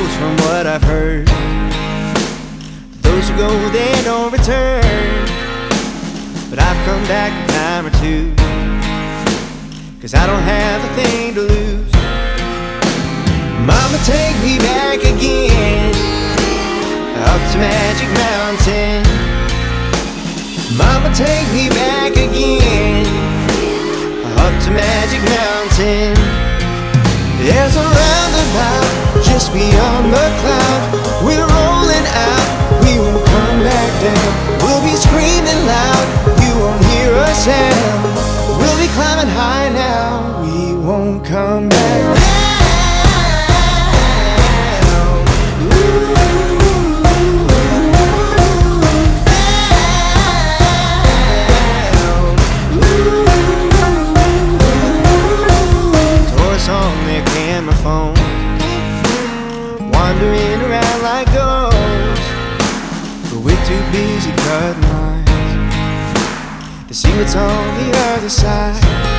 goes from what I've heard. Those who go, they don't return. But I've come back a time or two, 'cause I don't have a thing to lose. Mama, take me back again, up to Magic Mountain. Mama, take me back again, up to Magic Mountain. There's a roundabout just beyond the cloud. We're rolling out, we won't come back down. We'll be screaming loud, you won't hear a sound. We'll be climbing high now, we won't come back down. Wandering around like ghosts, but we're too busy cutting lines to see what's on the other side.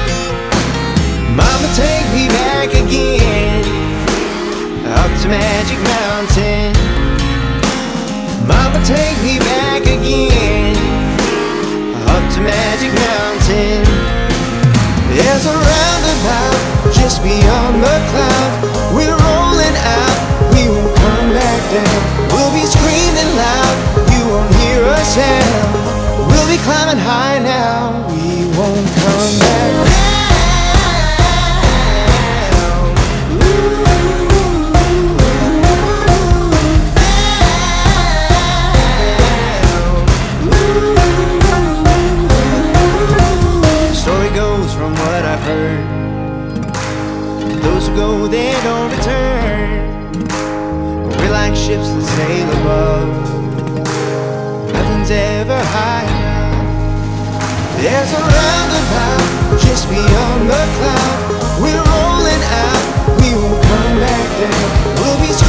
Mama, take me back again, up to Magic Mountain. Mama, take me back again, up to Magic Mountain. There's a roundabout just beyond the cloud. We're rolling out, we won't come back down. We'll be screaming loud, you won't hear a sound. We'll be climbing high now, we won't come back down. Story goes from what I've heard, those who go, they don't return. We're like ships that sail above, nothing's ever high enough. There's a roundabout just beyond the cloud. We're rolling out, we won't come back down. We'll be